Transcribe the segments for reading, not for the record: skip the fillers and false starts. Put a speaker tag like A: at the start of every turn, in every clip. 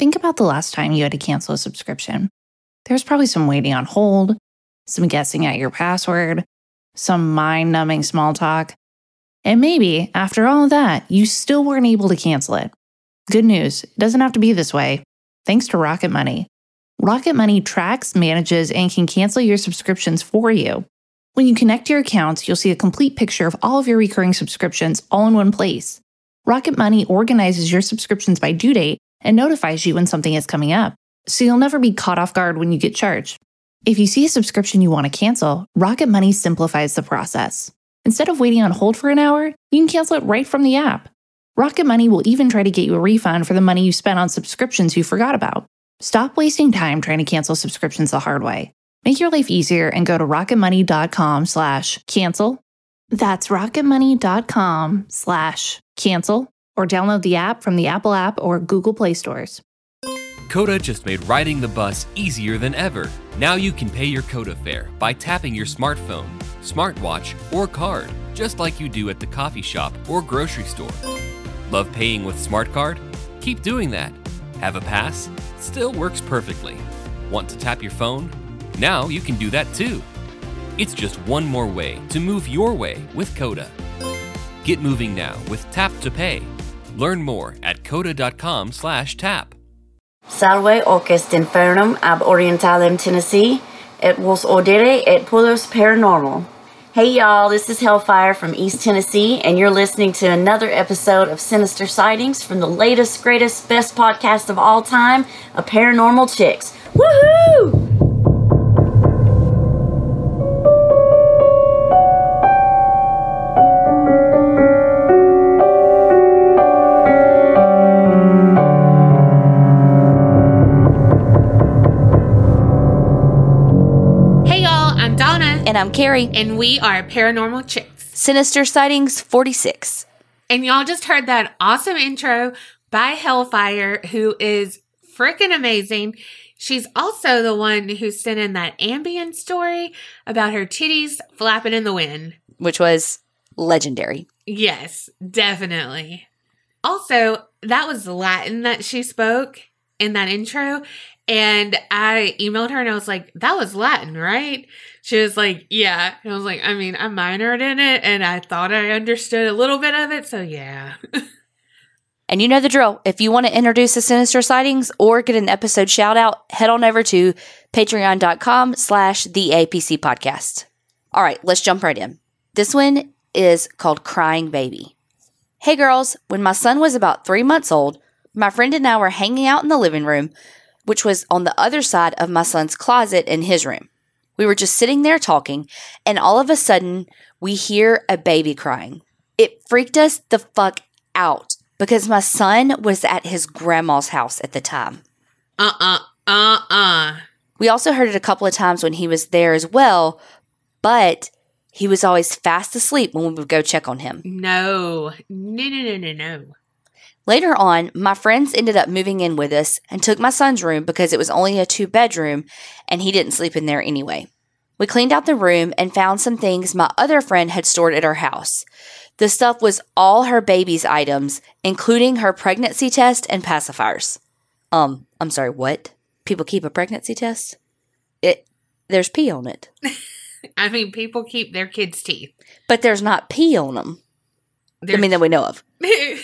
A: think about the last time you had to cancel a subscription. There's probably some waiting on hold, some guessing at your password, some mind-numbing small talk. And maybe, after all of that, you still weren't able to cancel it. Good news, it doesn't have to be this way. Thanks to Rocket Money. Rocket Money tracks, manages, and can cancel your subscriptions for you. When you connect your accounts, you'll see a complete picture of all of your recurring subscriptions all in one place. Rocket Money organizes your subscriptions by due date and notifies you when something is coming up, so you'll never be caught off guard when you get charged. If you see a subscription you want to cancel, Rocket Money simplifies the process. Instead of waiting on hold for an hour, you can cancel it right from the app. Rocket Money will even try to get you a refund for the money you spent on subscriptions you forgot about. Stop wasting time trying to cancel subscriptions the hard way. Make your life easier and go to rocketmoney.com/cancel. That's rocketmoney.com/cancel or download the app from the Apple App or Google Play stores.
B: Coda just made riding the bus easier than ever. Now you can pay your Coda fare by tapping your smartphone, smartwatch, or card, just like you do at the coffee shop or grocery store. Love paying with Smart Card? Keep doing that. Have a pass? Still works perfectly. Want to tap your phone? Now you can do that too. It's just one more way to move your way with Coda. Get moving now with Tap to Pay. Learn more at coda.com/tap.
C: Salve Orchest Infernum ab Orientalem Tennessee, et vos audere et pullus paranormal. Hey y'all, this is Hellfire from East Tennessee, and you're listening to another episode of Sinister Sightings from the latest, greatest, best podcast of all time, A Paranormal Chicks. Woohoo!
D: And I'm Carrie.
E: And we are Paranormal Chicks.
D: Sinister Sightings 46.
E: And y'all just heard that awesome intro by Hellfire, who is freaking amazing. She's also the one who sent in that ambient story about her titties flapping in the wind.
D: Which was legendary.
E: Yes, definitely. Also, that was Latin that she spoke in that intro. And I emailed her and I was like, that was Latin, right? She was like, yeah. And I was like, I mean, I minored in it and I thought I understood a little bit of it. So yeah.
D: And you know the drill. If you want to introduce the Sinister Sightings or get an episode shout out, head on over to patreon.com/theapc podcast. All right, let's jump right in. This one is called Crying Baby. Hey girls, when my son was about 3 months old, my friend and I were hanging out in the living room, which was on the other side of my son's closet in his room. We were just sitting there talking, and all of a sudden, we hear a baby crying. It freaked us the fuck out because my son was at his grandma's house at the time. We also heard it a couple of times when he was there as well, but he was always fast asleep when we would go check on him.
E: No.
D: Later on, my friends ended up moving in with us and took my son's room because it was only a 2-bedroom and he didn't sleep in there anyway. We cleaned out the room and found some things my other friend had stored at her house. The stuff was all her baby's items, including her pregnancy test and pacifiers. I'm sorry, what? People keep a pregnancy test? There's pee on it.
E: I mean, people keep their kids' teeth.
D: But there's not pee on them. That we know of.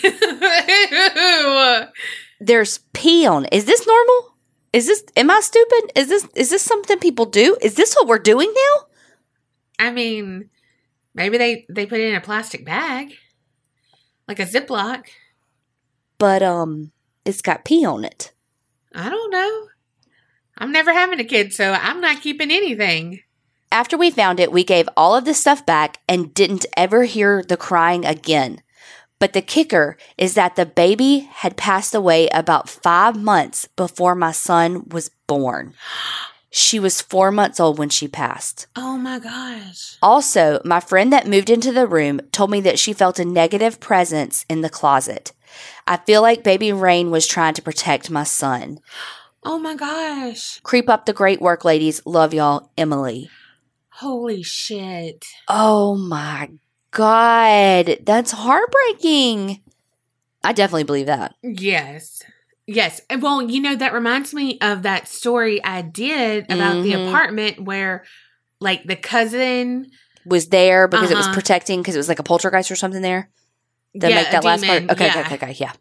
D: There's pee on it. Is this normal? Am I stupid? Is this something people do? Is this what we're doing now?
E: I mean, maybe they put it in a plastic bag. Like a Ziploc.
D: But, it's got pee on it.
E: I don't know. I'm never having a kid, so I'm not keeping anything.
D: After we found it, we gave all of the stuff back and didn't ever hear the crying again. But the kicker is that the baby had passed away about 5 months before my son was born. She was 4 months old when she passed.
E: Oh my gosh.
D: Also, my friend that moved into the room told me that she felt a negative presence in the closet. I feel like Baby Rain was trying to protect my son.
E: Oh my gosh.
D: Creep up the great work, ladies. Love y'all, Emily.
E: Holy shit.
D: Oh my God. That's heartbreaking. I definitely believe that.
E: Yes. Yes. Well, that reminds me of that story I did about the apartment where, like, the cousin
D: was there because it was protecting, because it was like a poltergeist or something there. Make that last part. Okay. Yeah.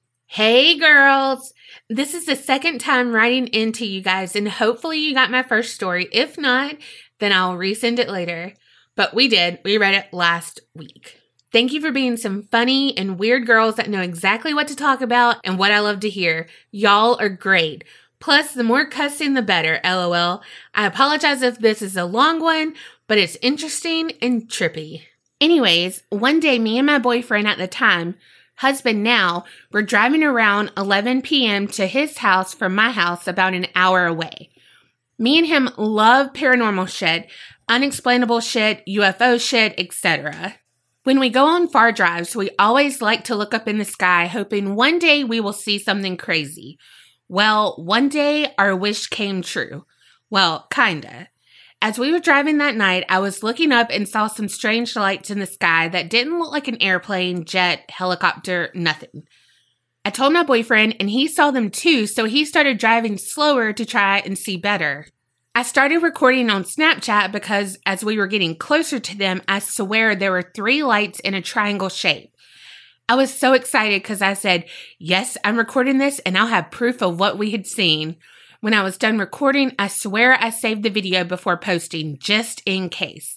E: Hey, girls. This is the second time writing into you guys, and hopefully you got my first story. If not, then I'll resend it later. But we did. We read it last week. Thank you for being some funny and weird girls that know exactly what to talk about and what I love to hear. Y'all are great. Plus, the more cussing, the better, LOL. I apologize if this is a long one, but it's interesting and trippy. Anyways, one day me and my boyfriend at the time, husband now, were driving around 11 p.m. to his house from my house about an hour away. Me and him love paranormal shit, unexplainable shit, UFO shit, etc. When we go on far drives, we always like to look up in the sky, hoping one day we will see something crazy. Well, one day our wish came true. Well, kinda. As we were driving that night, I was looking up and saw some strange lights in the sky that didn't look like an airplane, jet, helicopter, nothing. I told my boyfriend, and he saw them too, so he started driving slower to try and see better. I started recording on Snapchat because as we were getting closer to them, I swear there were 3 lights in a triangle shape. I was so excited because I said, yes, I'm recording this and I'll have proof of what we had seen. When I was done recording, I swear I saved the video before posting, just in case.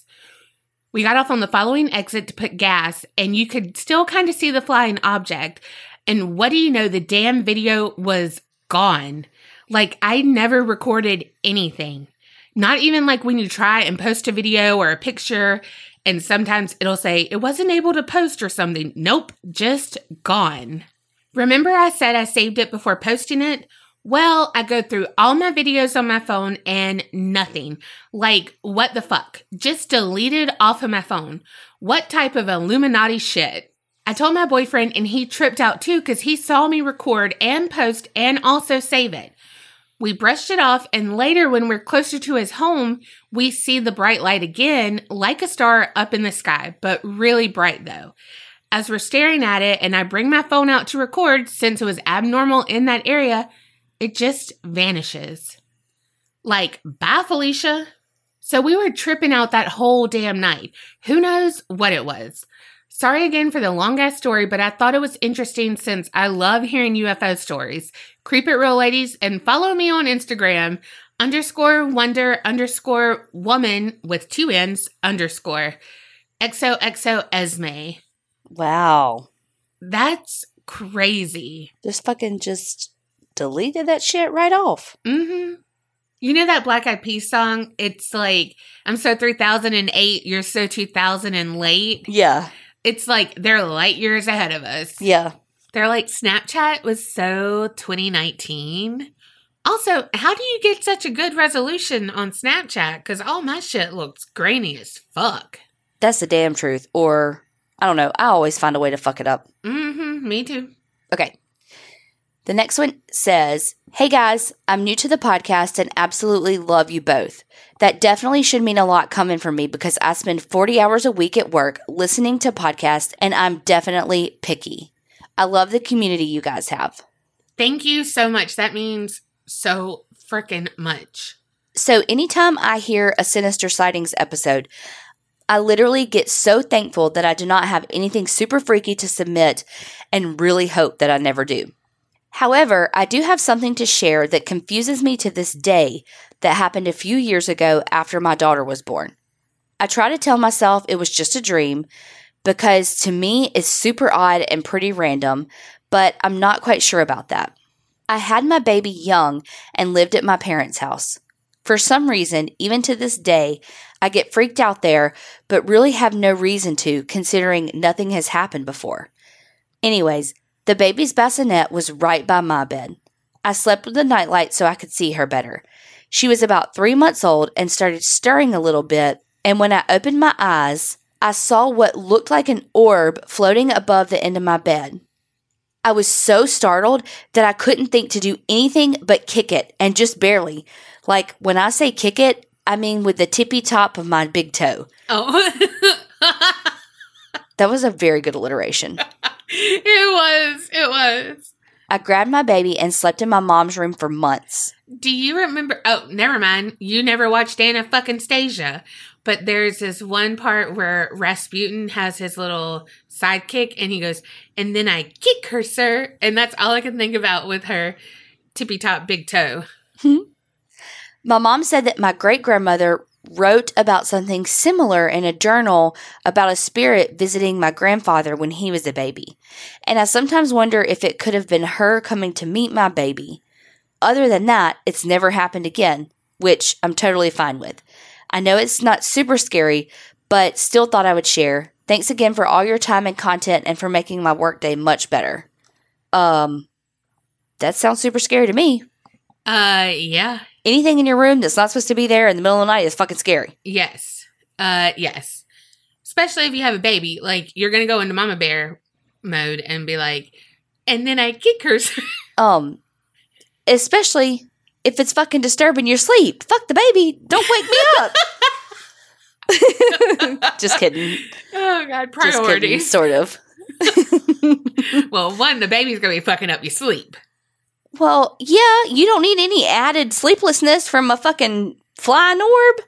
E: We got off on the following exit to put gas, and you could still kind of see the flying object. And what do you know, the damn video was gone. Like, I never recorded anything. Not even like when you try and post a video or a picture, and sometimes it'll say, it wasn't able to post or something. Nope, just gone. Remember I said I saved it before posting it? Well, I go through all my videos on my phone and nothing. Like, what the fuck? Just deleted off of my phone. What type of Illuminati shit? I told my boyfriend and he tripped out too because he saw me record and post and also save it. We brushed it off, and later when we're closer to his home, we see the bright light again, like a star up in the sky, but really bright though. As we're staring at it and I bring my phone out to record, since it was abnormal in that area, it just vanishes. Like, bye, Felicia. So we were tripping out that whole damn night. Who knows what it was? Sorry again for the long-ass story, but I thought it was interesting since I love hearing UFO stories. Creep it real, ladies, and follow me on Instagram, _wonder_woman with 2 N's _ XOXO Esme.
D: Wow.
E: That's crazy.
D: Just deleted that shit right off.
E: Mm-hmm. You know that Black Eyed Peas song? It's like, I'm so 3008, you're so 2000 and late.
D: Yeah.
E: It's like they're light years ahead of us.
D: Yeah.
E: They're like, Snapchat was so 2019. Also, how do you get such a good resolution on Snapchat? Because all my shit looks grainy as fuck.
D: That's the damn truth. Or, I don't know, I always find a way to fuck it up.
E: Mm-hmm, me too.
D: Okay. The next one says, hey guys, I'm new to the podcast and absolutely love you both. That definitely should mean a lot coming from me because I spend 40 hours a week at work listening to podcasts and I'm definitely picky. I love the community you guys have.
E: Thank you so much. That means so freaking much.
D: So anytime I hear a Sinister Sightings episode, I literally get so thankful that I do not have anything super freaky to submit and really hope that I never do. However, I do have something to share that confuses me to this day that happened a few years ago after my daughter was born. I try to tell myself it was just a dream because to me it's super odd and pretty random, but I'm not quite sure about that. I had my baby young and lived at my parents' house. For some reason, even to this day, I get freaked out there, but really have no reason to, considering nothing has happened before. Anyways, the baby's bassinet was right by my bed. I slept with the nightlight so I could see her better. She was about 3 months old and started stirring a little bit, and when I opened my eyes, I saw what looked like an orb floating above the end of my bed. I was so startled that I couldn't think to do anything but kick it, and just barely. Like, when I say kick it, I mean with the tippy top of my big toe.
E: Oh.
D: That was a very good alliteration.
E: It was.
D: I grabbed my baby and slept in my mom's room for months.
E: Do you remember? Oh, never mind. You never watched Anastasia. But there's this one part where Rasputin has his little sidekick and he goes, and then I kick her, sir. And that's all I can think about with her tippy top big toe.
D: My mom said that my great-grandmother wrote about something similar in a journal about a spirit visiting my grandfather when he was a baby. And I sometimes wonder if it could have been her coming to meet my baby. Other than that, it's never happened again, which I'm totally fine with. I know it's not super scary, but still thought I would share. Thanks again for all your time and content and for making my workday much better. That sounds super scary to me.
E: Yeah.
D: Anything in your room that's not supposed to be there in the middle of the night is fucking scary.
E: Yes. Yes. Especially if you have a baby. Like, you're going to go into mama bear mode and be like, and then I kick her.
D: Especially if it's fucking disturbing your sleep. Fuck the baby. Don't wake me up. Just kidding.
E: Oh, God. Priorities.
D: Just kidding, sort of.
E: Well, one, the baby's going to be fucking up your sleep.
D: Well, yeah, you don't need any added sleeplessness from a fucking flying orb.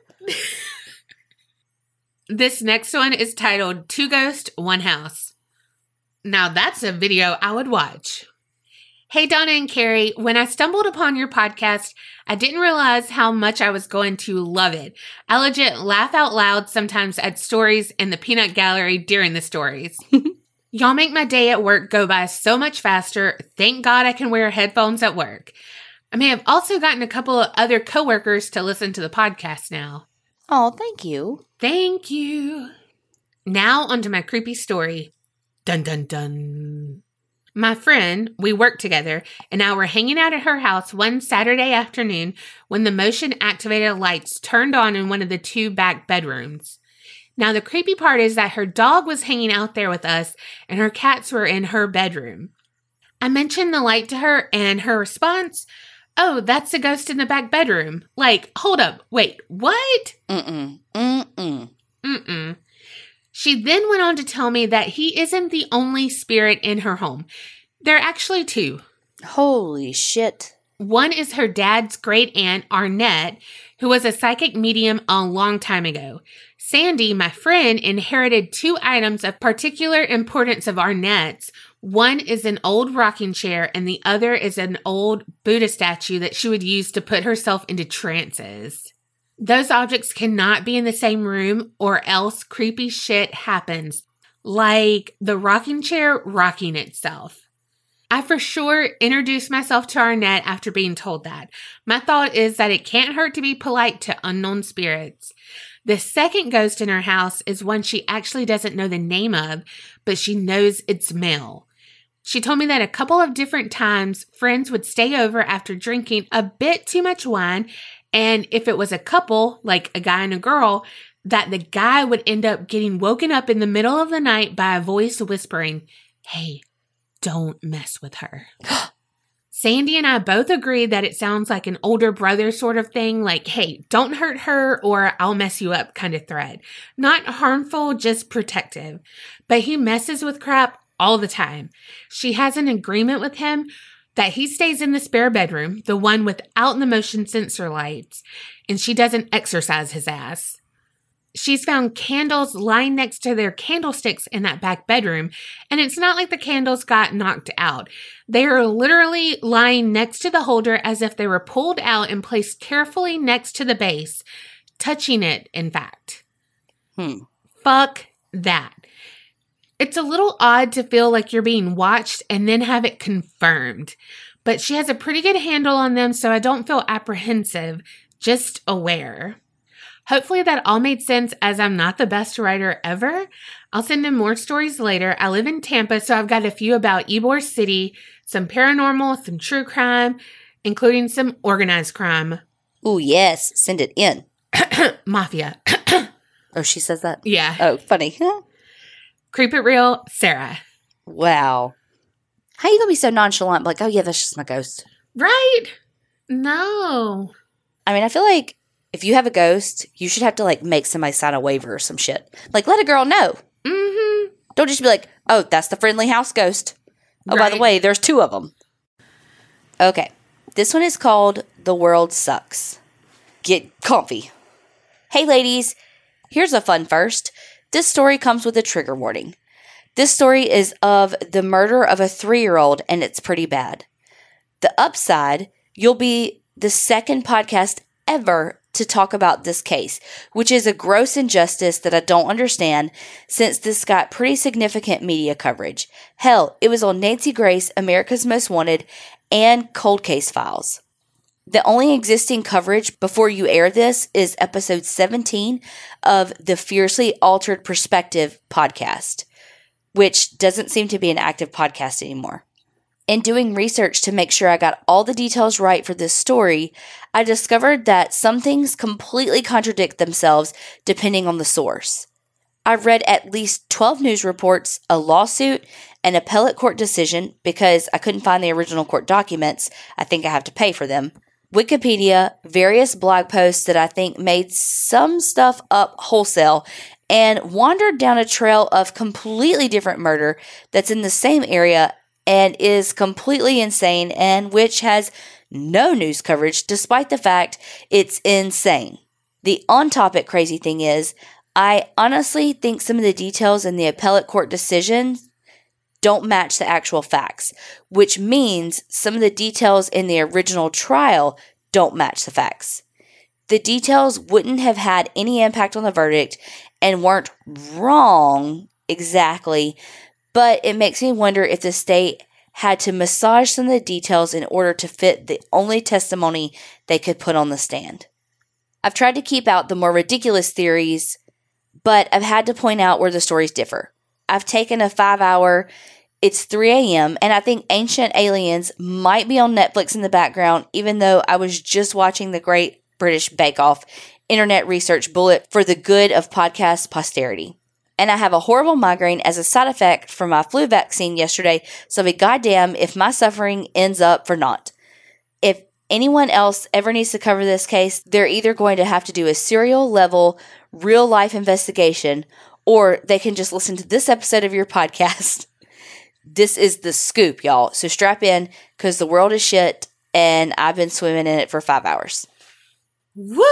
E: This next one is titled Two Ghosts, One House. Now, that's a video I would watch. Hey, Donna and Carrie, when I stumbled upon your podcast, I didn't realize how much I was going to love it. I legit laugh out loud sometimes at stories in the peanut gallery during the stories. Y'all make my day at work go by so much faster. Thank God I can wear headphones at work. I may have also gotten a couple of other coworkers to listen to the podcast now.
D: Oh, thank you.
E: Thank you. Now onto my creepy story. Dun, dun, dun. My friend, we work together, and I were hanging out at her house one Saturday afternoon when the motion-activated lights turned on in one of the two back bedrooms. Now, the creepy part is that her dog was hanging out there with us, and her cats were in her bedroom. I mentioned the light to her, and her response, "Oh, that's a ghost in the back bedroom." Like, hold up, wait, what? Mm-mm. She then went on to tell me that he isn't the only spirit in her home. There are actually two.
D: Holy shit.
E: One is her dad's great aunt, Arnett, who was a psychic medium a long time ago. Sandy, my friend, inherited two items of particular importance of Arnett's. One is an old rocking chair, and the other is an old Buddha statue that she would use to put herself into trances. Those objects cannot be in the same room or else creepy shit happens, like the rocking chair rocking itself. I for sure introduced myself to Arnett after being told that. My thought is that it can't hurt to be polite to unknown spirits. The second ghost in her house is one she actually doesn't know the name of, but she knows it's male. She told me that a couple of different times friends would stay over after drinking a bit too much wine, and if it was a couple, like a guy and a girl, that the guy would end up getting woken up in the middle of the night by a voice whispering, "Hey, don't mess with her." Sandy and I both agree that it sounds like an older brother sort of thing, like, "Hey, don't hurt her or I'll mess you up" kind of threat. Not harmful, just protective. But he messes with crap all the time. She has an agreement with him that he stays in the spare bedroom, the one without the motion sensor lights, and she doesn't exercise his ass. She's found candles lying next to their candlesticks in that back bedroom, and it's not like the candles got knocked out. They are literally lying next to the holder as if they were pulled out and placed carefully next to the base, touching it, in fact. Fuck that. It's a little odd to feel like you're being watched and then have it confirmed, but she has a pretty good handle on them, so I don't feel apprehensive, just aware. Hopefully that all made sense, as I'm not the best writer ever. I'll send in more stories later. I live in Tampa, so I've got a few about Ybor City, some paranormal, some true crime, including some organized crime.
D: Ooh, yes. Send it in.
E: Mafia.
D: Oh, she says that?
E: Yeah.
D: Oh, funny.
E: Creep It Real, Sarah.
D: Wow. How you gonna be so nonchalant? Like, oh yeah, that's just my ghost.
E: Right? No.
D: I mean, I feel like if you have a ghost, you should have to, like, make somebody sign a waiver or some shit. Like, let a girl know.
E: Mm-hmm.
D: Don't just be like, oh, that's the friendly house ghost. Oh,
E: Right.
D: by the way, there's two of them. Okay. This one is called The World Sucks. Get comfy. Hey, ladies. Here's a fun first. This story comes with a trigger warning. This story is of the murder of a 3-year-old, and it's pretty bad. The upside, you'll be the second podcast ever to talk about this case, which is a gross injustice that I don't understand since this got pretty significant media coverage. Hell, it was on Nancy Grace, America's Most Wanted, and Cold Case Files. The only existing coverage before you air this is episode 17 of the Fiercely Altered Perspective podcast, which doesn't seem to be an active podcast anymore. In doing research to make sure I got all the details right for this story, I discovered that some things completely contradict themselves depending on the source. I've read at least 12 news reports, a lawsuit, an appellate court decision because I couldn't find the original court documents. I think I have to pay for them. Wikipedia, various blog posts that I think made some stuff up wholesale, and wandered down a trail of completely different murder that's in the same area and is completely insane and which has no news coverage despite the fact it's insane. The on-topic crazy thing is, I honestly think some of the details in the appellate court decision don't match the actual facts, which means some of the details in the original trial don't match the facts. The details wouldn't have had any impact on the verdict and weren't wrong exactly, but it makes me wonder if the state had to massage some of the details in order to fit the only testimony they could put on the stand. I've tried to keep out the more ridiculous theories, but I've had to point out where the stories differ. I've taken a 5-hour, it's 3 a.m., and I think Ancient Aliens might be on Netflix in the background, even though I was just watching the Great British Bake Off internet research bullet for the good of podcast posterity. And I have a horrible migraine as a side effect from my flu vaccine yesterday, so be goddamn if my suffering ends up for naught. If anyone else ever needs to cover this case, they're either going to have to do a serial level, real life investigation, or they can just listen to this episode of your podcast. This is the scoop, y'all. So strap in, because the world is shit, and I've been swimming in it for 5 hours.
E: Woo!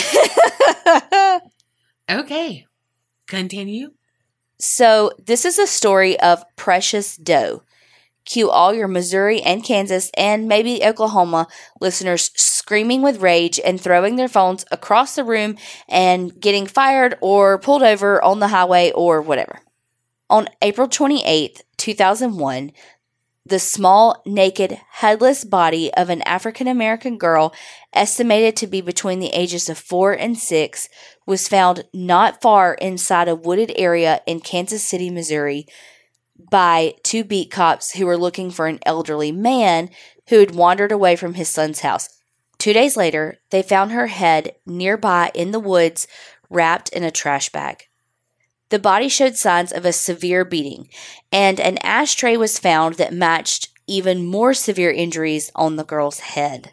E: Okay. Continue.
D: So this is a story of Precious Doe. Cue all your Missouri and Kansas and maybe Oklahoma listeners screaming with rage and throwing their phones across the room and getting fired or pulled over on the highway or whatever. On April 28th, 2001, the small, naked, headless body of an African-American girl estimated to be between the ages of 4 and 6 was found not far inside a wooded area in Kansas City, Missouri, by 2 beat cops who were looking for an elderly man who had wandered away from his son's house. 2 days later, they found her head nearby in the woods, wrapped in a trash bag. The body showed signs of a severe beating, and an ashtray was found that matched even more severe injuries on the girl's head.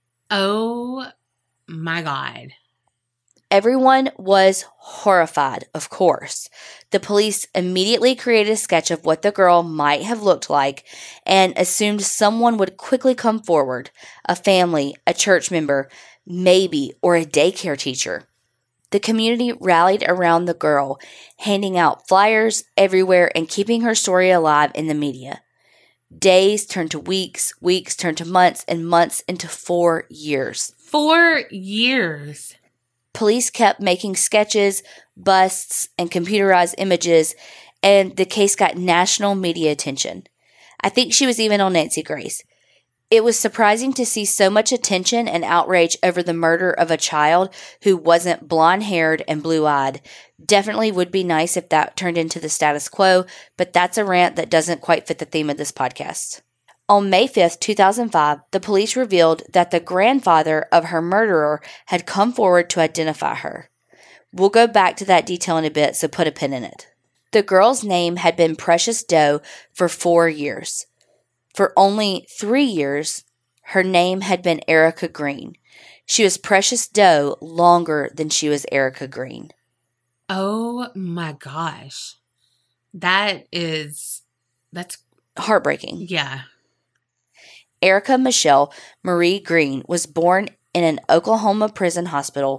E: Oh my God.
D: Everyone was horrified, of course. The police immediately created a sketch of what the girl might have looked like and assumed someone would quickly come forward, a family, a church member, maybe, or a daycare teacher. The community rallied around the girl, handing out flyers everywhere and keeping her story alive in the media. Days turned to weeks, weeks turned to months, and months into 4 years.
E: 4 years.
D: Police kept making sketches, busts, and computerized images, and the case got national media attention. I think she was even on Nancy Grace. It was surprising to see so much attention and outrage over the murder of a child who wasn't blonde-haired and blue-eyed. Definitely would be nice if that turned into the status quo, but that's a rant that doesn't quite fit the theme of this podcast. On May 5th, 2005, the police revealed that the grandfather of her murderer had come forward to identify her. We'll go back to that detail in a bit, so put a pin in it. The girl's name had been Precious Doe for 4 years. For only 3 years, her name had been Erica Green. She was Precious Doe longer than she was Erica Green.
E: Oh my gosh. That's
D: heartbreaking.
E: Yeah.
D: Erica Michelle Marie Green was born in an Oklahoma prison hospital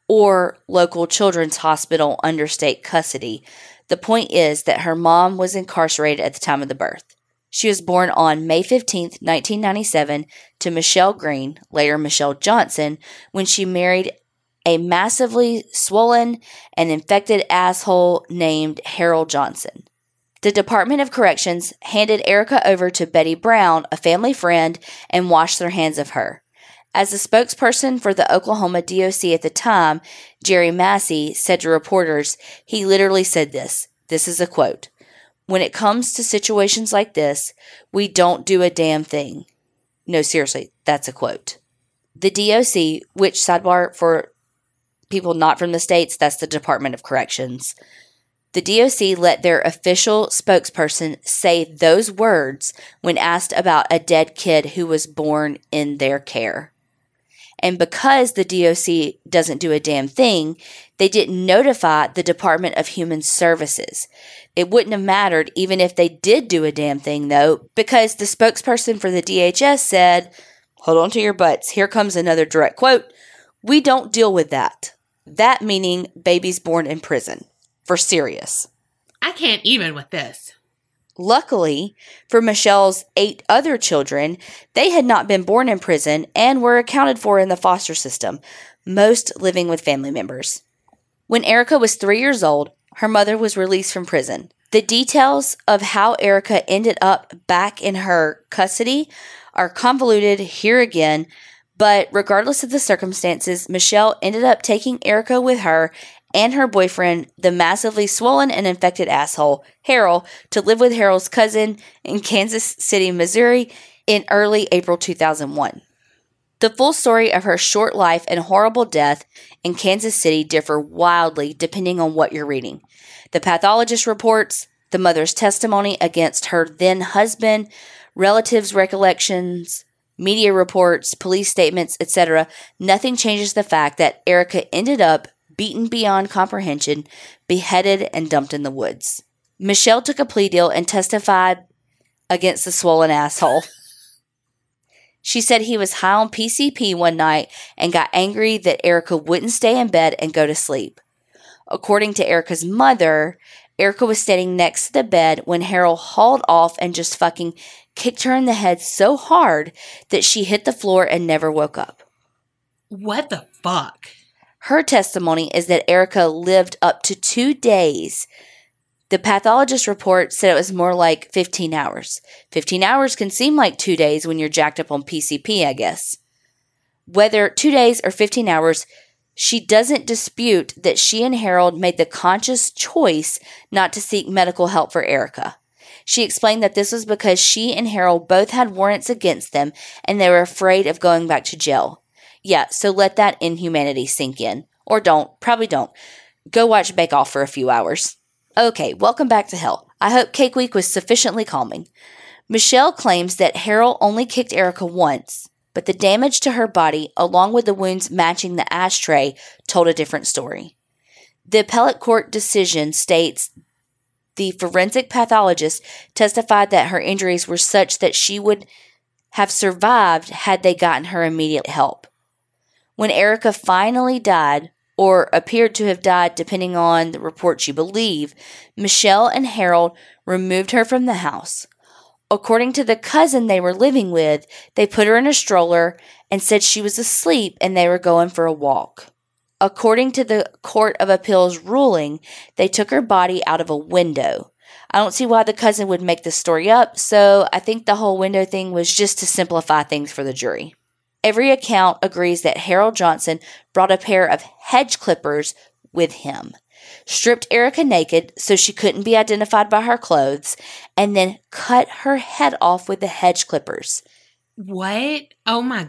D: or local children's hospital under state custody. The point is that her mom was incarcerated at the time of the birth. She was born on May 15, 1997, to Michelle Green, later Michelle Johnson, when she married a massively swollen and infected asshole named Harold Johnson. The Department of Corrections handed Erica over to Betty Brown, a family friend, and washed their hands of her. As the spokesperson for the Oklahoma DOC at the time, Jerry Massey, said to reporters, he literally said this. This is a quote. "When it comes to situations like this, we don't do a damn thing." No, seriously, that's a quote. The DOC, which, sidebar for people not from the states, that's the Department of Corrections. The DOC let their official spokesperson say those words when asked about a dead kid who was born in their care. And because the DOC doesn't do a damn thing, they didn't notify the Department of Human Services. It wouldn't have mattered even if they did do a damn thing, though, because the spokesperson for the DHS said, hold on to your butts, here comes another direct quote, "We don't deal with that." That meaning babies born in prison. For serious.
E: I can't even with this.
D: Luckily, for Michelle's 8 other children, they had not been born in prison and were accounted for in the foster system, most living with family members. When Erica was 3 years old, her mother was released from prison. The details of how Erica ended up back in her custody are convoluted here again, but regardless of the circumstances, Michelle ended up taking Erica with her and her boyfriend, the massively swollen and infected asshole, Harold, to live with Harold's cousin in Kansas City, Missouri in early April 2001. The full story of her short life and horrible death in Kansas City differ wildly depending on what you're reading. The pathologist reports, the mother's testimony against her then husband, relatives' recollections, media reports, police statements, etc. Nothing changes the fact that Erica ended up beaten beyond comprehension, beheaded, and dumped in the woods. Michelle took a plea deal and testified against the swollen asshole. She said he was high on PCP one night and got angry that Erica wouldn't stay in bed and go to sleep. According to Erica's mother, Erica was standing next to the bed when Harold hauled off and just fucking kicked her in the head so hard that she hit the floor and never woke up.
E: What the fuck?
D: Her testimony is that Erica lived up to 2 days. The pathologist report said it was more like 15 hours. 15 hours can seem like 2 days when you're jacked up on PCP, I guess. Whether 2 days or 15 hours, she doesn't dispute that she and Harold made the conscious choice not to seek medical help for Erica. She explained that this was because she and Harold both had warrants against them and they were afraid of going back to jail. Yeah, so let that inhumanity sink in. Or don't. Probably don't. Go watch Bake Off for a few hours. Okay, welcome back to hell. I hope Cake Week was sufficiently calming. Michelle claims that Harold only kicked Erica once, but the damage to her body, along with the wounds matching the ashtray, told a different story. The appellate court decision states the forensic pathologist testified that her injuries were such that she would have survived had they gotten her immediate help. When Erica finally died, or appeared to have died depending on the reports you believe, Michelle and Harold removed her from the house. According to the cousin they were living with, they put her in a stroller and said she was asleep and they were going for a walk. According to the Court of Appeals ruling, they took her body out of a window. I don't see why the cousin would make this story up, so I think the whole window thing was just to simplify things for the jury. Every account agrees that Harold Johnson brought a pair of hedge clippers with him, stripped Erica naked so she couldn't be identified by her clothes, and then cut her head off with the hedge clippers.
E: What? Oh my,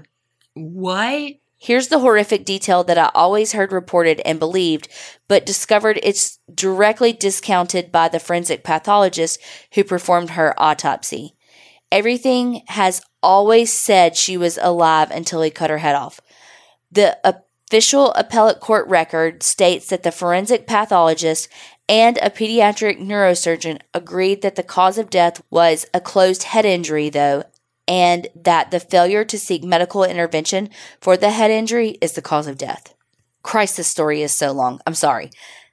E: what?
D: Here's the horrific detail that I always heard reported and believed, but discovered it's directly discounted by the forensic pathologist who performed her autopsy. Everything has always said she was alive until he cut her head off. The official appellate court record states that the forensic pathologist and a pediatric neurosurgeon agreed that the cause of death was a closed head injury, though, and that the failure to seek medical intervention for the head injury is the cause of death. Christ, this story is so long. I'm sorry.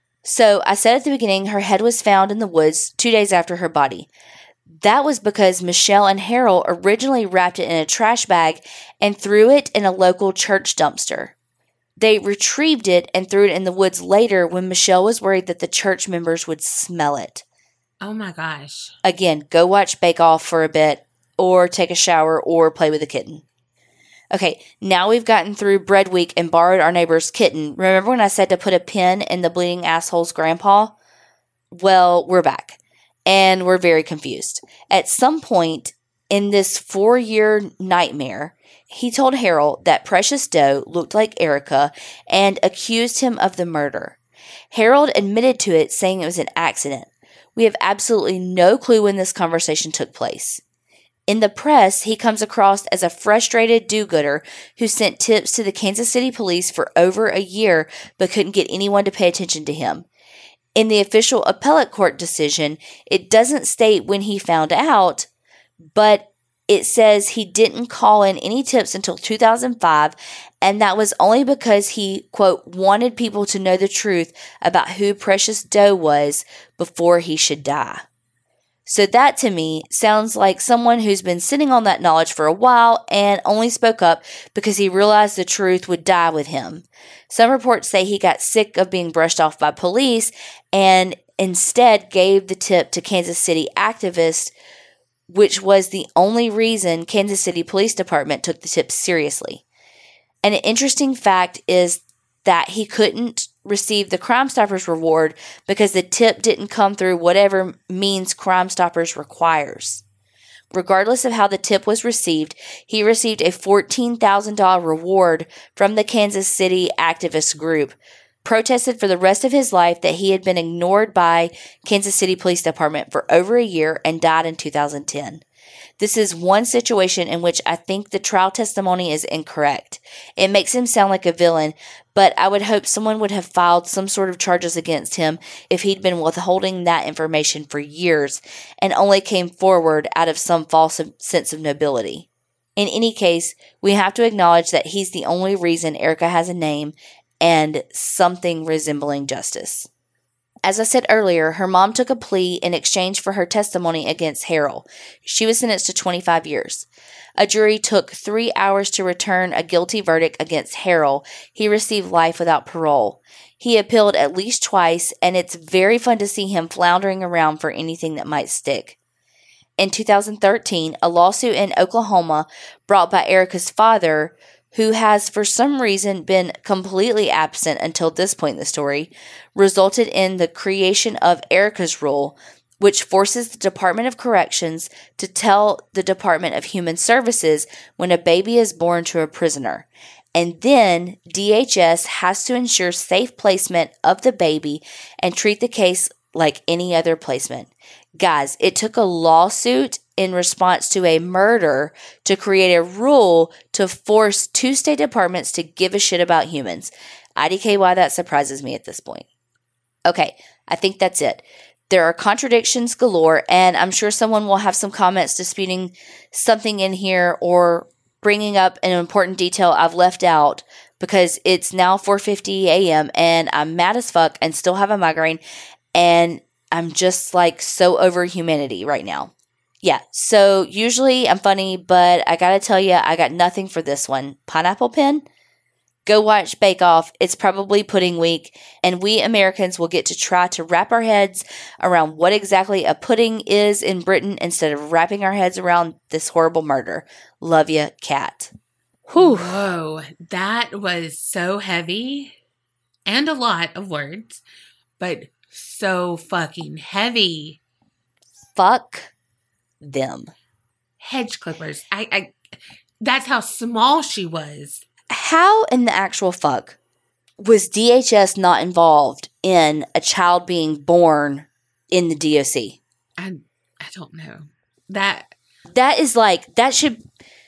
D: So I said at the beginning, her head was found in the woods 2 days after her body. That was because Michelle and Harold originally wrapped it in a trash bag and threw it in a local church dumpster. They retrieved it and threw it in the woods later when Michelle was worried that the church members would smell it.
E: Oh my gosh.
D: Again, go watch Bake Off for a bit, or take a shower, or play with a kitten. Okay, now we've gotten through Bread Week and borrowed our neighbor's kitten. Remember when I said to put a pin in the bleeding asshole's grandpa? Well, we're back. And we're very confused. At some point in this 4-year nightmare, he told Harold that Precious Doe looked like Erica and accused him of the murder. Harold admitted to it, saying it was an accident. We have absolutely no clue when this conversation took place. In the press, he comes across as a frustrated do-gooder who sent tips to the Kansas City police for over a year but couldn't get anyone to pay attention to him. In the official appellate court decision, it doesn't state when he found out, but it says he didn't call in any tips until 2005, and that was only because he, quote, wanted people to know the truth about who Precious Doe was before he should die. So that to me sounds like someone who's been sitting on that knowledge for a while and only spoke up because he realized the truth would die with him. Some reports say he got sick of being brushed off by police and instead gave the tip to Kansas City activists, which was the only reason Kansas City Police Department took the tip seriously. And an interesting fact is that he couldn't receive the Crime Stoppers reward because the tip didn't come through whatever means Crime Stoppers requires. Regardless of how the tip was received, he received a $14,000 reward from the Kansas City activist group, protested for the rest of his life that he had been ignored by Kansas City Police Department for over a year, and died in 2010. This is one situation in which I think the trial testimony is incorrect. It makes him sound like a villain, but I would hope someone would have filed some sort of charges against him if he'd been withholding that information for years and only came forward out of some false sense of nobility. In any case, we have to acknowledge that he's the only reason Erica has a name and something resembling justice. As I said earlier, her mom took a plea in exchange for her testimony against Harold. She was sentenced to 25 years. A jury took 3 hours to return a guilty verdict against Harold. He received life without parole. He appealed at least twice, and it's very fun to see him floundering around for anything that might stick. In 2013, a lawsuit in Oklahoma brought by Erica's father, who has for some reason been completely absent until this point in the story, resulted in the creation of Erica's Rule, which forces the Department of Corrections to tell the Department of Human Services when a baby is born to a prisoner. And then DHS has to ensure safe placement of the baby and treat the case like any other placement. Guys, it took a lawsuit in response to a murder to create a rule to force 2 state departments to give a shit about humans. IDK, why that surprises me at this point. Okay, I think that's it. There are contradictions galore, and I'm sure someone will have some comments disputing something in here or bringing up an important detail I've left out, because it's now 4:50 a.m. and I'm mad as fuck and still have a migraine, and I'm just like so over humanity right now. Yeah, so usually I'm funny, but I gotta tell you, I got nothing for this one. Pineapple Pen? Go watch Bake Off. It's probably pudding week, and we Americans will get to try to wrap our heads around what exactly a pudding is in Britain instead of wrapping our heads around this horrible murder. Love ya, Kat. Whew.
E: Whoa, that was so heavy and a lot of words, but so fucking heavy.
D: Fuck them.
E: Hedge clippers. I that's how small she was.
D: How in the actual fuck was DHS not involved in a child being born in the DOC?
E: I don't know. That
D: is like, that should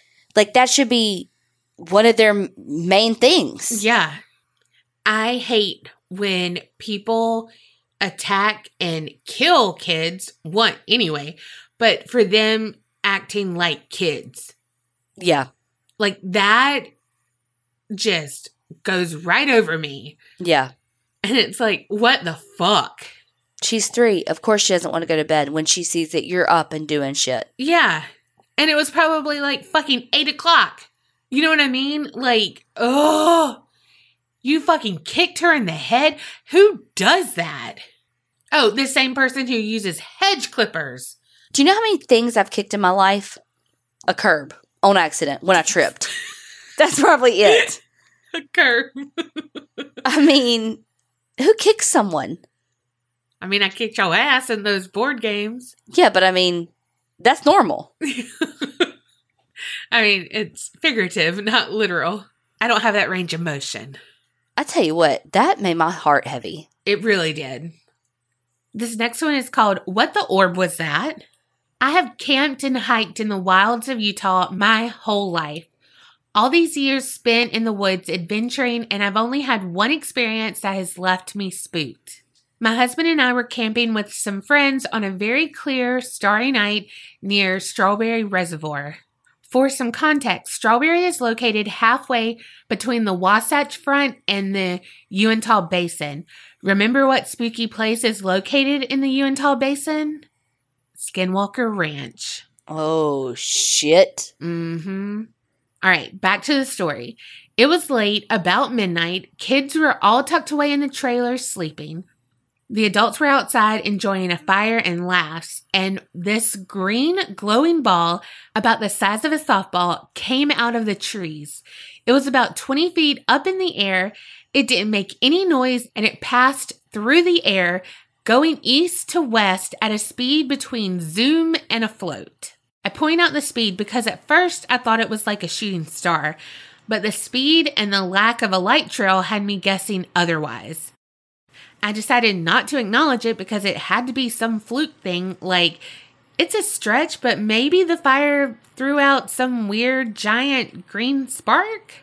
D: be one of their main things.
E: Yeah. I hate when people attack and kill kids, one anyway, but for them acting like kids.
D: Yeah.
E: Like, that just goes right over me.
D: Yeah.
E: And it's like, what the fuck?
D: She's 3. Of course she doesn't want to go to bed when she sees that you're up and doing shit.
E: Yeah. And it was probably like fucking 8 o'clock. You know what I mean? Like, oh, you fucking kicked her in the head? Who does that? Oh, the same person who uses hedge clippers.
D: Do you know how many things I've kicked in my life? A curb on accident when I tripped. That's probably it.
E: A curb.
D: I mean, who kicks someone?
E: I mean, I kicked your ass in those board games.
D: Yeah, but I mean, that's normal.
E: I mean, it's figurative, not literal. I don't have that range of motion.
D: I tell you what, that made my heart heavy.
E: It really did. This next one is called What the Orb Was That? I have camped and hiked in the wilds of Utah my whole life. All these years spent in the woods adventuring, and I've only had one experience that has left me spooked. My husband and I were camping with some friends on a very clear, starry night near Strawberry Reservoir. For some context, Strawberry is located halfway between the Wasatch Front and the Uintah Basin. Remember what spooky place is located in the Uintah Basin? Skinwalker Ranch.
D: Oh, shit.
E: Mm-hmm. All right, back to the story. It was late, about midnight. Kids were all tucked away in the trailer sleeping. The adults were outside enjoying a fire and laughs, and this green glowing ball about the size of a softball came out of the trees. It was about 20 feet up in the air. It didn't make any noise, and it passed through the air, going east to west at a speed between zoom and a float. I point out the speed because at first I thought it was like a shooting star, but the speed and the lack of a light trail had me guessing otherwise. I decided not to acknowledge it because it had to be some fluke thing, like, it's a stretch, but maybe the fire threw out some weird giant green spark?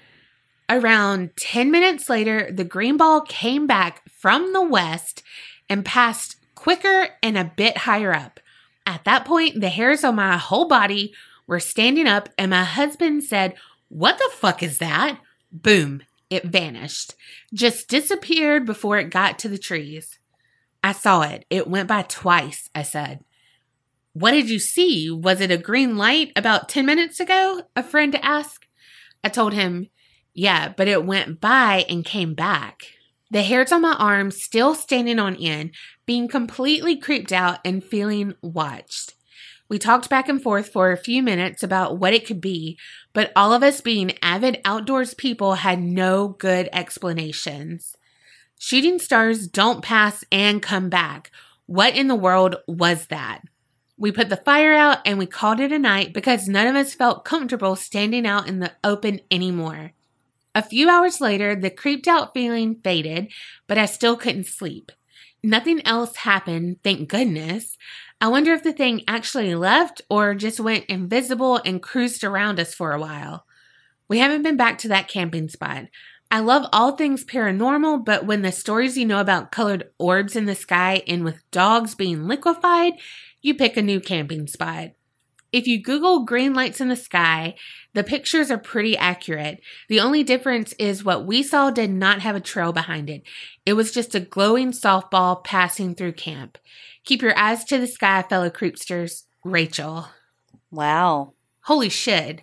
E: Around 10 minutes later, the green ball came back from the west and passed quicker and a bit higher up. At that point, the hairs on my whole body were standing up, and my husband said, "What the fuck is that?" Boom. It vanished. Just disappeared before it got to the trees. I saw it. It went by twice, I said. "What did you see? Was it a green light about 10 minutes ago?" a friend asked. I told him, "Yeah, but it went by and came back." The hairs on my arms still standing on end, being completely creeped out and feeling watched. We talked back and forth for a few minutes about what it could be, but all of us being avid outdoors people had no good explanations. Shooting stars don't pass and come back. What in the world was that? We put the fire out and we called it a night because none of us felt comfortable standing out in the open anymore. A few hours later, the creeped out feeling faded, but I still couldn't sleep. Nothing else happened, thank goodness. I wonder if the thing actually left or just went invisible and cruised around us for a while. We haven't been back to that camping spot. I love all things paranormal, but when the stories you know about colored orbs in the sky end with dogs being liquefied, you pick a new camping spot. If you Google green lights in the sky, the pictures are pretty accurate. The only difference is what we saw did not have a trail behind it. It was just a glowing softball passing through camp. Keep your eyes to the sky, fellow creepsters. Rachel.
D: Wow.
E: Holy shit.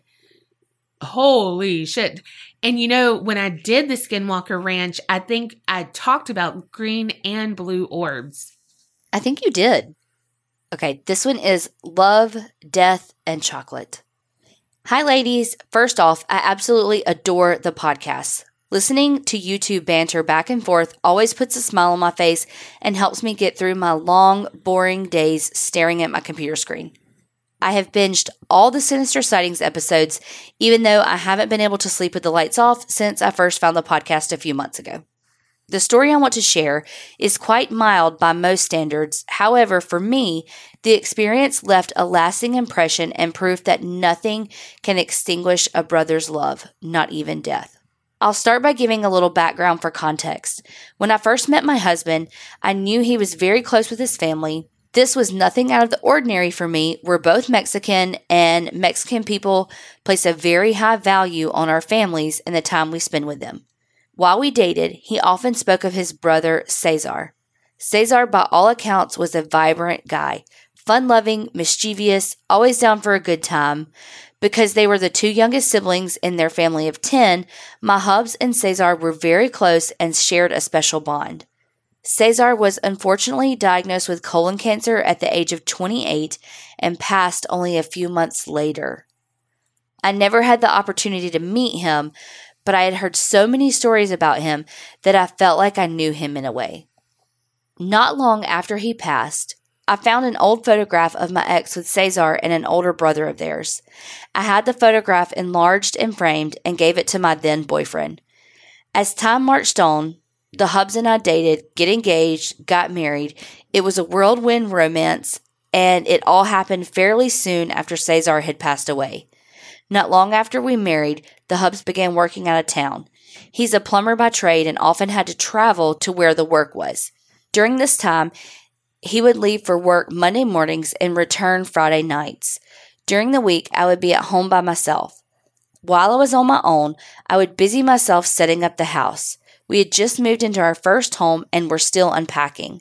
E: Holy shit. And you know, when I did the Skinwalker Ranch, I think I talked about green and blue orbs.
D: I think you did. Okay, this one is Love, Death, and Chocolate. Hi, ladies. First off, I absolutely adore the podcast. Listening to you two banter back and forth always puts a smile on my face and helps me get through my long, boring days staring at my computer screen. I have binged all the Sinister Sightings episodes, even though I haven't been able to sleep with the lights off since I first found the podcast a few months ago. The story I want to share is quite mild by most standards. However, for me, the experience left a lasting impression and proof that nothing can extinguish a brother's love, not even death. I'll start by giving a little background for context. When I first met my husband, I knew he was very close with his family. This was nothing out of the ordinary for me. We're both Mexican, and Mexican people place a very high value on our families and the time we spend with them. While we dated, he often spoke of his brother, Cesar. Cesar, by all accounts, was a vibrant guy, fun-loving, mischievous, always down for a good time. Because they were the two youngest siblings in their family of 10, my hubs and Cesar were very close and shared a special bond. Cesar was unfortunately diagnosed with colon cancer at the age of 28 and passed only a few months later. I never had the opportunity to meet him, but I had heard so many stories about him that I felt like I knew him in a way. Not long after he passed, I found an old photograph of my ex with Cesar and an older brother of theirs. I had the photograph enlarged and framed and gave it to my then boyfriend. As time marched on, the hubs and I dated, get engaged, got married. It was a whirlwind romance, and it all happened fairly soon after Cesar had passed away. Not long after we married, the hubs began working out of town. He's a plumber by trade and often had to travel to where the work was. During this time, he would leave for work Monday mornings and return Friday nights. During the week, I would be at home by myself. While I was on my own, I would busy myself setting up the house. We had just moved into our first home and were still unpacking.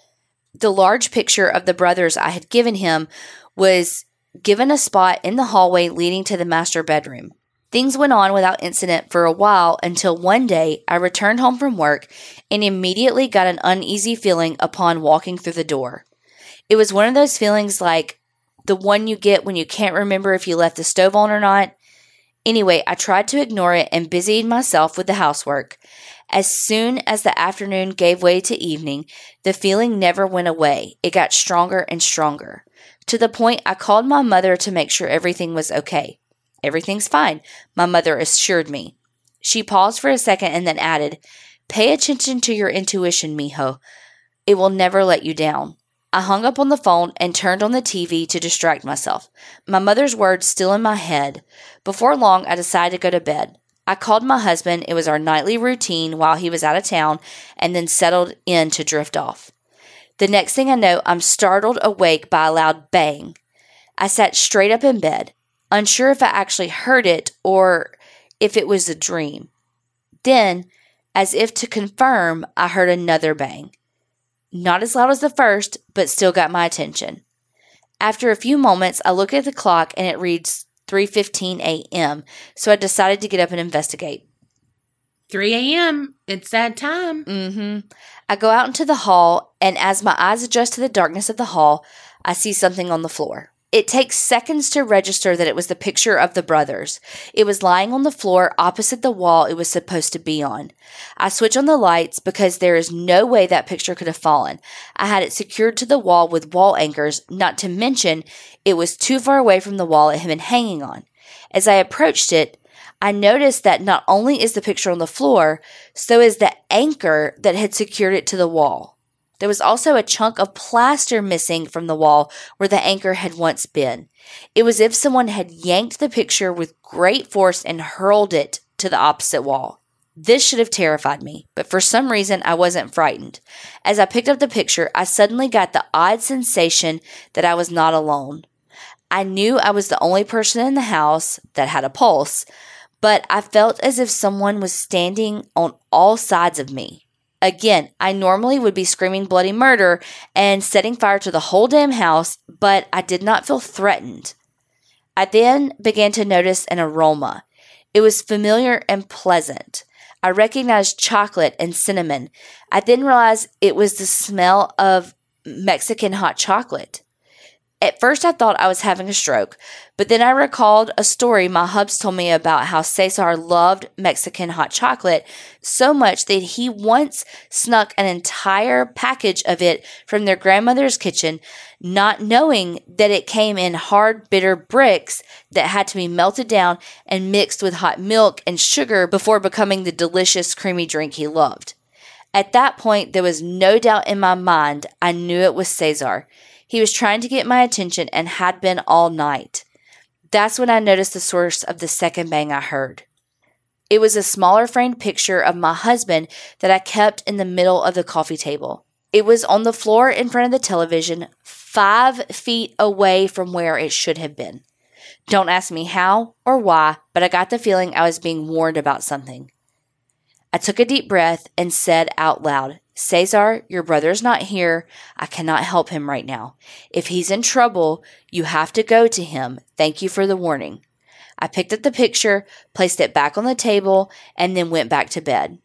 D: The large picture of the brothers I had given him was given a spot in the hallway leading to the master bedroom. Things went on without incident for a while until one day I returned home from work and immediately got an uneasy feeling upon walking through the door. It was one of those feelings like the one you get when you can't remember if you left the stove on or not. Anyway, I tried to ignore it and busied myself with the housework. As soon as the afternoon gave way to evening, the feeling never went away. It got stronger and stronger, to the point I called my mother to make sure everything was okay. "Everything's fine," my mother assured me. She paused for a second and then added, "Pay attention to your intuition, mijo. It will never let you down." I hung up on the phone and turned on the TV to distract myself, my mother's words still in my head. Before long, I decided to go to bed. I called my husband. It was our nightly routine while he was out of town, and then settled in to drift off. The next thing I know, I'm startled awake by a loud bang. I sat straight up in bed, unsure if I actually heard it or if it was a dream. Then, as if to confirm, I heard another bang. Not as loud as the first, but still got my attention. After a few moments, I look at the clock and it reads 3:15 a.m., so I decided to get up and investigate.
E: 3 a.m., it's that time.
D: I go out into the hall, and as my eyes adjust to the darkness of the hall, I see something on the floor. It takes seconds to register that it was the picture of the brothers. It was lying on the floor opposite the wall it was supposed to be on. I switch on the lights because there is no way that picture could have fallen. I had it secured to the wall with wall anchors, not to mention it was too far away from the wall it had been hanging on. As I approached it, I noticed that not only is the picture on the floor, so is the anchor that had secured it to the wall. There was also a chunk of plaster missing from the wall where the anchor had once been. It was as if someone had yanked the picture with great force and hurled it to the opposite wall. This should have terrified me, but for some reason I wasn't frightened. As I picked up the picture, I suddenly got the odd sensation that I was not alone. I knew I was the only person in the house that had a pulse, but I felt as if someone was standing on all sides of me. Again, I normally would be screaming bloody murder and setting fire to the whole damn house, but I did not feel threatened. I then began to notice an aroma. It was familiar and pleasant. I recognized chocolate and cinnamon. I then realized it was the smell of Mexican hot chocolate. At first, I thought I was having a stroke, but then I recalled a story my hubs told me about how Cesar loved Mexican hot chocolate so much that he once snuck an entire package of it from their grandmother's kitchen, not knowing that it came in hard, bitter bricks that had to be melted down and mixed with hot milk and sugar before becoming the delicious, creamy drink he loved. At that point, there was no doubt in my mind. I knew it was Cesar. He was trying to get my attention and had been all night. That's when I noticed the source of the second bang I heard. It was a smaller framed picture of my husband that I kept in the middle of the coffee table. It was on the floor in front of the television, 5 feet away from where it should have been. Don't ask me how or why, but I got the feeling I was being warned about something. I took a deep breath and said out loud, Cesar, your brother's not here. I cannot help him right now. If he's in trouble, you have to go to him. Thank you for the warning. I picked up the picture, placed it back on the table, and then went back to bed.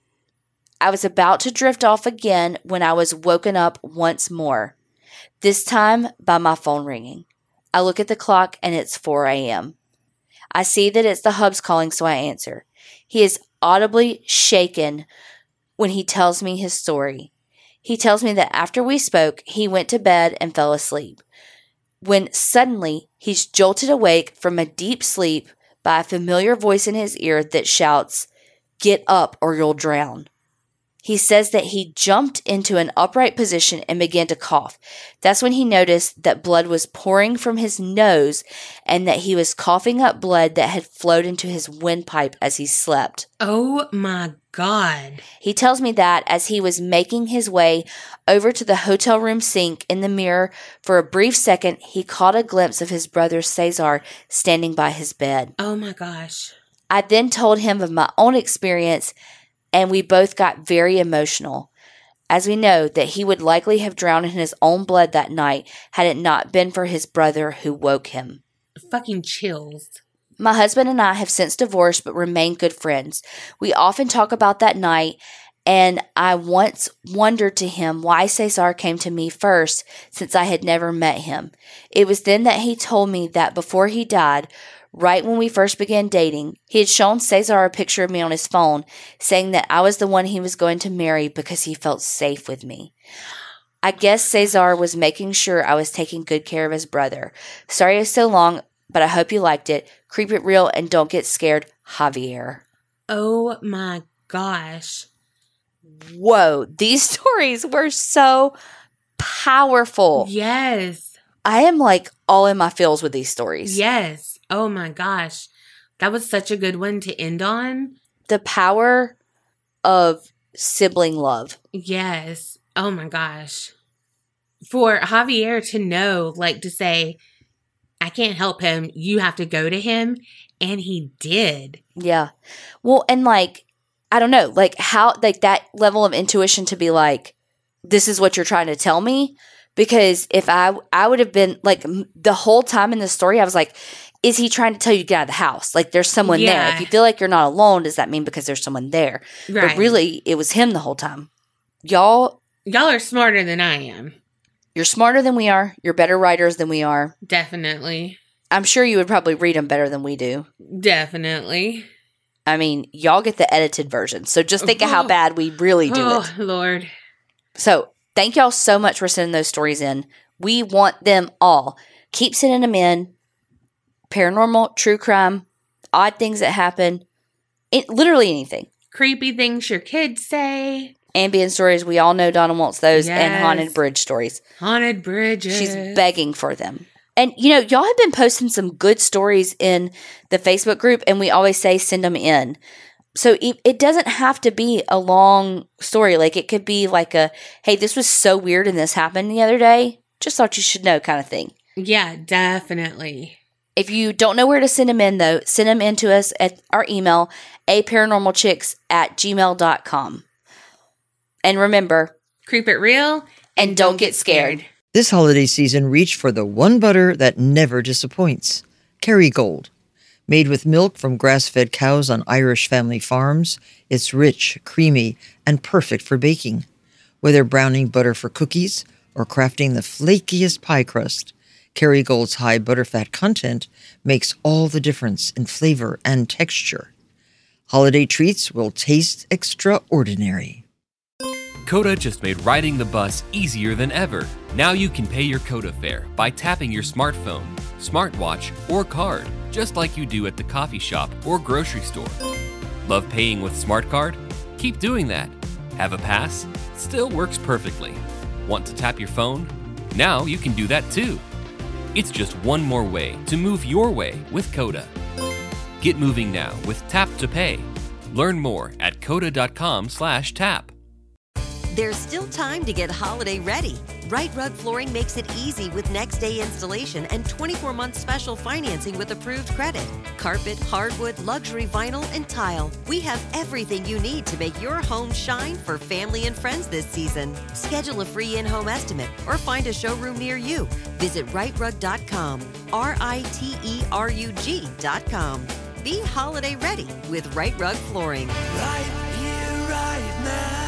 D: I was about to drift off again when I was woken up once more, this time by my phone ringing. I look at the clock and it's 4 a.m. I see that it's the hubs calling, so I answer. He is audibly shaken when he tells me his story. He tells me that after we spoke, he went to bed and fell asleep, when suddenly he's jolted awake from a deep sleep by a familiar voice in his ear that shouts, "Get up or you'll drown." He says that he jumped into an upright position and began to cough. That's when he noticed that blood was pouring from his nose and that he was coughing up blood that had flowed into his windpipe as he slept.
E: Oh my God.
D: He tells me that as he was making his way over to the hotel room sink in the mirror, for a brief second, he caught a glimpse of his brother Cesar standing by his bed.
E: Oh my gosh.
D: I then told him of my own experience, and we both got very emotional, as we know that he would likely have drowned in his own blood that night had it not been for his brother who woke him.
E: Fucking chills.
D: My husband and I have since divorced but remain good friends. We often talk about that night, and I once wondered to him why Cesar came to me first, since I had never met him. It was then that he told me that before he died, right when we first began dating, he had shown Cesar a picture of me on his phone, saying that I was the one he was going to marry because he felt safe with me. I guess Cesar was making sure I was taking good care of his brother. Sorry it was so long, but I hope you liked it. Keep it real and don't get scared, Javier.
E: Oh my gosh.
D: Whoa, these stories were so powerful.
E: Yes.
D: I am like all in my feels with these stories.
E: Yes. Oh my gosh. That was such a good one to end on.
D: The power of sibling love.
E: Yes. Oh my gosh. For Javier to know, like to say, I can't help him, you have to go to him. And he did.
D: Yeah. Well, and like, I don't know, like how, like that level of intuition to be like, this is what you're trying to tell me. Because if I would have been like the whole time in the story, I was like, is he trying to tell you to get out of the house? Like there's someone there. If you feel like you're not alone, does that mean because there's someone there? Right. But really, it was him the whole time. Y'all
E: are smarter than I am.
D: You're smarter than we are. You're better writers than we are.
E: Definitely.
D: I'm sure you would probably read them better than we do.
E: Definitely.
D: I mean, y'all get the edited version. So just think of how bad we really do it.
E: Oh, Lord.
D: So thank y'all so much for sending those stories in. We want them all. Keep sending them in. Paranormal, true crime, odd things that happen. Literally anything.
E: Creepy things your kids say.
D: Ambient stories. We all know Donna wants those. Yes. And haunted bridge stories.
E: Haunted bridges.
D: She's begging for them. And, you know, y'all have been posting some good stories in the Facebook group, and we always say send them in. So it doesn't have to be a long story. Like, it could be like a, hey, this was so weird and this happened the other day. Just thought you should know kind of thing.
E: Yeah, definitely.
D: If you don't know where to send them in, though, send them in to us at our email, aparanormalchicks@gmail.com. And remember,
E: keep it real
D: and don't get scared.
F: This holiday season, reach for the one butter that never disappoints, Kerrygold. Made with milk from grass-fed cows on Irish family farms, it's rich, creamy, and perfect for baking. Whether browning butter for cookies or crafting the flakiest pie crust, Kerrygold's high butterfat content makes all the difference in flavor and texture. Holiday treats will taste extraordinary.
B: Coda just made riding the bus easier than ever. Now you can pay your Coda fare by tapping your smartphone, smartwatch, or card, just like you do at the coffee shop or grocery store. Love paying with Smart Card? Keep doing that. Have a pass? Still works perfectly. Want to tap your phone? Now you can do that too. It's just one more way to move your way with Coda. Get moving now with Tap to Pay. Learn more at coda.com/tap.
G: There's still time to get holiday ready. Right Rug Flooring makes it easy with next day installation and 24-month special financing with approved credit. Carpet, hardwood, luxury vinyl, and tile. We have everything you need to make your home shine for family and friends this season. Schedule a free in-home estimate or find a showroom near you. Visit rightrug.com, RITERUG.com. Be holiday ready with Right Rug Flooring.
H: Right here, right now.